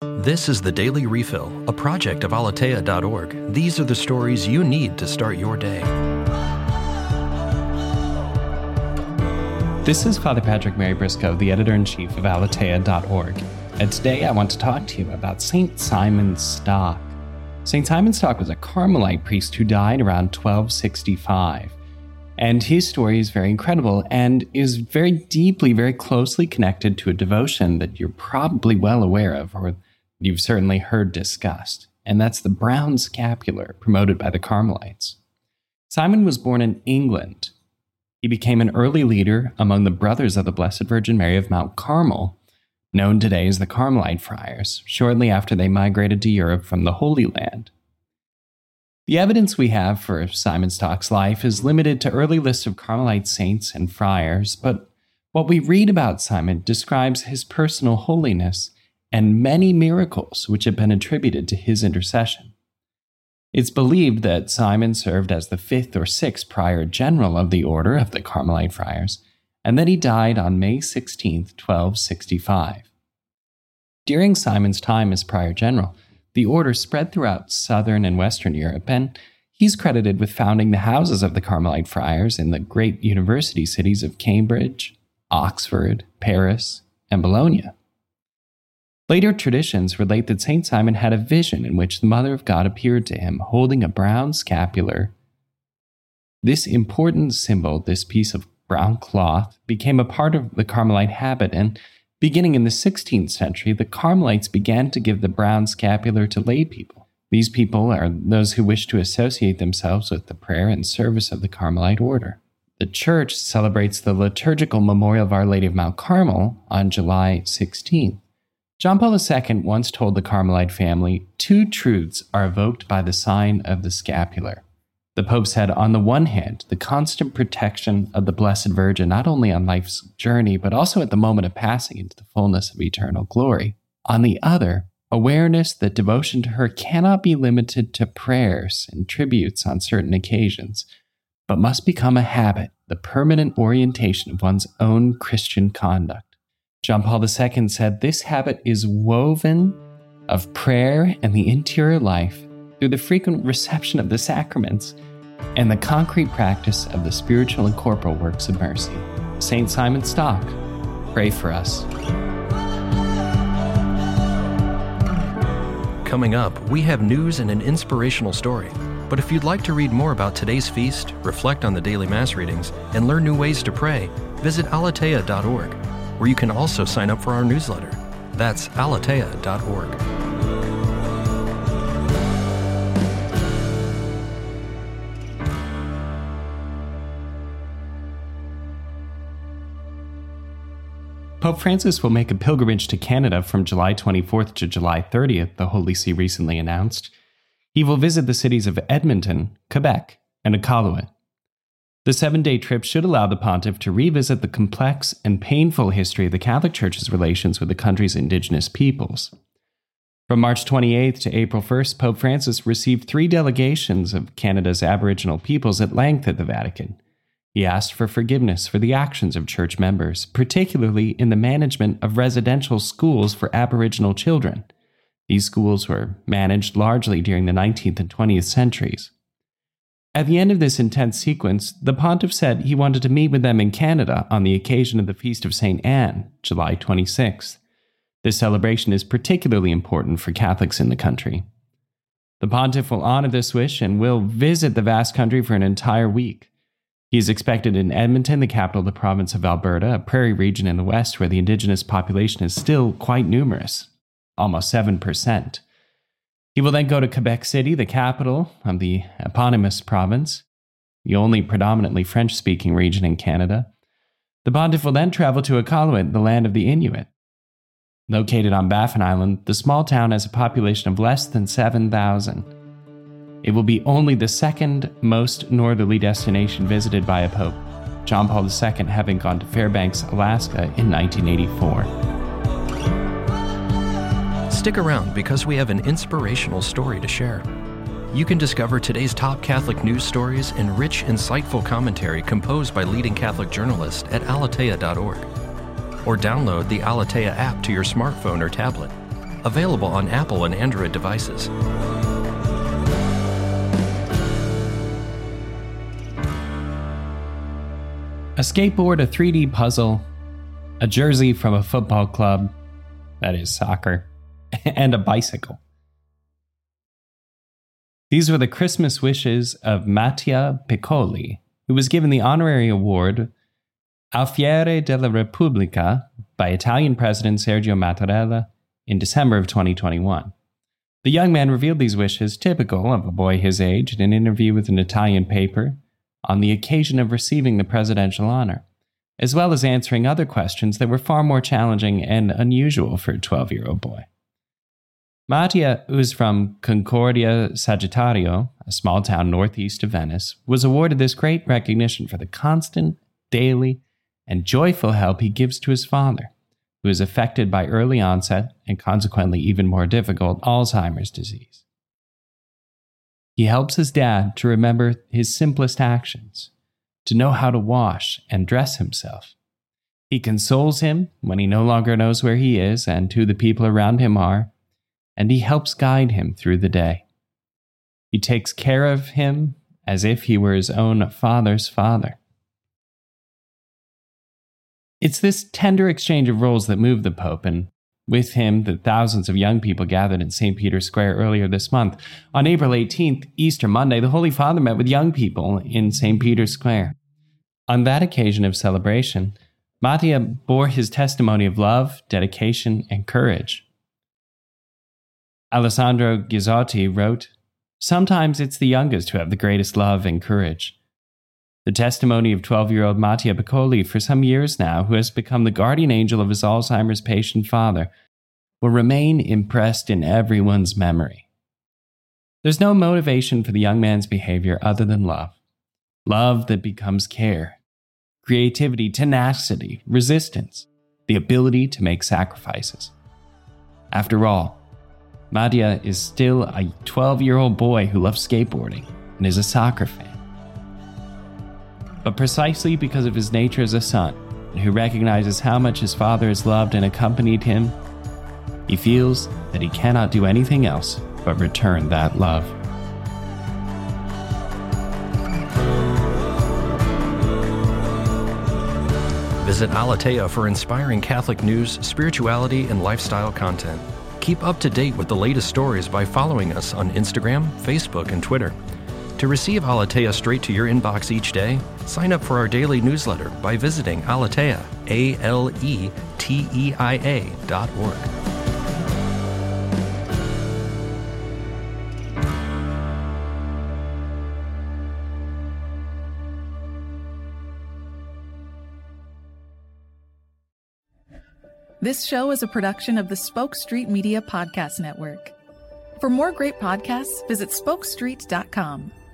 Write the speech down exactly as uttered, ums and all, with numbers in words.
This is the Daily Refill, a project of Aleteia dot org. These are the stories you need to start your day. This is Father Patrick Mary Briscoe, the editor-in-chief of Aleteia dot org, and today I want to talk to you about Saint Simon Stock. Saint Simon Stock was a Carmelite priest who died around twelve sixty-five, and his story is very incredible and is very deeply, very closely connected to a devotion that you're probably well aware of, or you've certainly heard discussed, and that's the brown scapular promoted by the Carmelites. Simon was born in England. He became an early leader among the Brothers of the Blessed Virgin Mary of Mount Carmel, known today as the Carmelite Friars, shortly after they migrated to Europe from the Holy Land. The evidence we have for Simon Stock's life is limited to early lists of Carmelite saints and friars, but what we read about Simon describes his personal holiness and many miracles which have been attributed to his intercession. It's believed that Simon served as the fifth or sixth prior general of the Order of the Carmelite Friars, and that he died on May sixteenth, twelve sixty-five. During Simon's time as prior general, the order spread throughout southern and western Europe, and he's credited with founding the houses of the Carmelite Friars in the great university cities of Cambridge, Oxford, Paris, and Bologna. Later traditions relate that Saint Simon had a vision in which the Mother of God appeared to him holding a brown scapular. This important symbol, this piece of brown cloth, became a part of the Carmelite habit, and beginning in the sixteenth century, the Carmelites began to give the brown scapular to lay people. These people are those who wish to associate themselves with the prayer and service of the Carmelite order. The Church celebrates the liturgical memorial of Our Lady of Mount Carmel on July sixteenth. John Paul the Second once told the Carmelite family, two truths are evoked by the sign of the scapular. The Pope said, on the one hand, the constant protection of the Blessed Virgin, not only on life's journey, but also at the moment of passing into the fullness of eternal glory. On the other, awareness that devotion to her cannot be limited to prayers and tributes on certain occasions, but must become a habit, the permanent orientation of one's own Christian conduct. John Paul the Second said, this habit is woven of prayer and the interior life through the frequent reception of the sacraments and the concrete practice of the spiritual and corporal works of mercy. Saint Simon Stock, pray for us. Coming up, we have news and an inspirational story. But if you'd like to read more about today's feast, reflect on the daily Mass readings, and learn new ways to pray, visit Aleteia dot org, where you can also sign up for our newsletter. That's Aleteia dot org. Pope Francis will make a pilgrimage to Canada from July twenty-fourth to July thirtieth, the Holy See recently announced. He will visit the cities of Edmonton, Quebec, and Iqaluit. The seven-day trip should allow the pontiff to revisit the complex and painful history of the Catholic Church's relations with the country's indigenous peoples. From March twenty-eighth to April first, Pope Francis received three delegations of Canada's Aboriginal peoples at length at the Vatican. He asked for forgiveness for the actions of church members, particularly in the management of residential schools for Aboriginal children. These schools were managed largely during the nineteenth and twentieth centuries. At the end of this intense sequence, the pontiff said he wanted to meet with them in Canada on the occasion of the Feast of Saint Anne, July twenty-sixth. This celebration is particularly important for Catholics in the country. The pontiff will honor this wish and will visit the vast country for an entire week. He is expected in Edmonton, the capital of the province of Alberta, a prairie region in the west where the indigenous population is still quite numerous, almost seven percent. He will then go to Quebec City, the capital of the eponymous province, the only predominantly French-speaking region in Canada. The pontiff will then travel to Iqaluit, the land of the Inuit. Located on Baffin Island, the small town has a population of less than seven thousand. It will be only the second most northerly destination visited by a pope, John Paul the Second having gone to Fairbanks, Alaska in nineteen eighty-four. Stick around because we have an inspirational story to share. You can discover today's top Catholic news stories and rich, insightful commentary composed by leading Catholic journalists at Aleteia dot org. Or download the Aleteia app to your smartphone or tablet. available on Apple and Android devices. A skateboard, a three D puzzle, a jersey from a football club, that is soccer, and a bicycle. These were the Christmas wishes of Mattia Piccoli, who was given the honorary award Alfiere della Repubblica by Italian President Sergio Mattarella in December of twenty twenty-one. The young man revealed these wishes, typical of a boy his age, in an interview with an Italian paper on the occasion of receiving the presidential honor, as well as answering other questions that were far more challenging and unusual for a twelve-year-old boy. Mattia, who is from Concordia Sagittario, a small town northeast of Venice, was awarded this great recognition for the constant, daily, and joyful help he gives to his father, who is affected by early onset and consequently even more difficult Alzheimer's disease. He helps his dad to remember his simplest actions, to know how to wash and dress himself. He consoles him when he no longer knows where he is and who the people around him are, and he helps guide him through the day. He takes care of him as if he were his own father's father. It's this tender exchange of roles that moved the Pope, and with him the thousands of young people gathered in Saint Peter's Square earlier this month. On April eighteenth, Easter Monday, the Holy Father met with young people in Saint Peter's Square. On that occasion of celebration, Mattia bore his testimony of love, dedication, and courage. Alessandro Ghizotti wrote, "Sometimes it's the youngest who have the greatest love and courage." The testimony of twelve-year-old Mattia Piccoli, for some years now, who has become the guardian angel of his Alzheimer's patient father, will remain impressed in everyone's memory. There's no motivation for the young man's behavior other than love. Love that becomes care, creativity, tenacity, resistance, the ability to make sacrifices. After all, Mattia is still a twelve-year-old boy who loves skateboarding and is a soccer fan. But precisely because of his nature as a son, and who recognizes how much his father has loved and accompanied him, he feels that he cannot do anything else but return that love. Visit Aletheia for inspiring Catholic news, spirituality, and lifestyle content. Keep up to date with the latest stories by following us on Instagram, Facebook, and Twitter. To receive Aletheia straight to your inbox each day, sign up for our daily newsletter by visiting Aletheia, A L E T E I A dot org. This show is a production of the Spoke Street Media Podcast Network. For more great podcasts, visit spoke street dot com.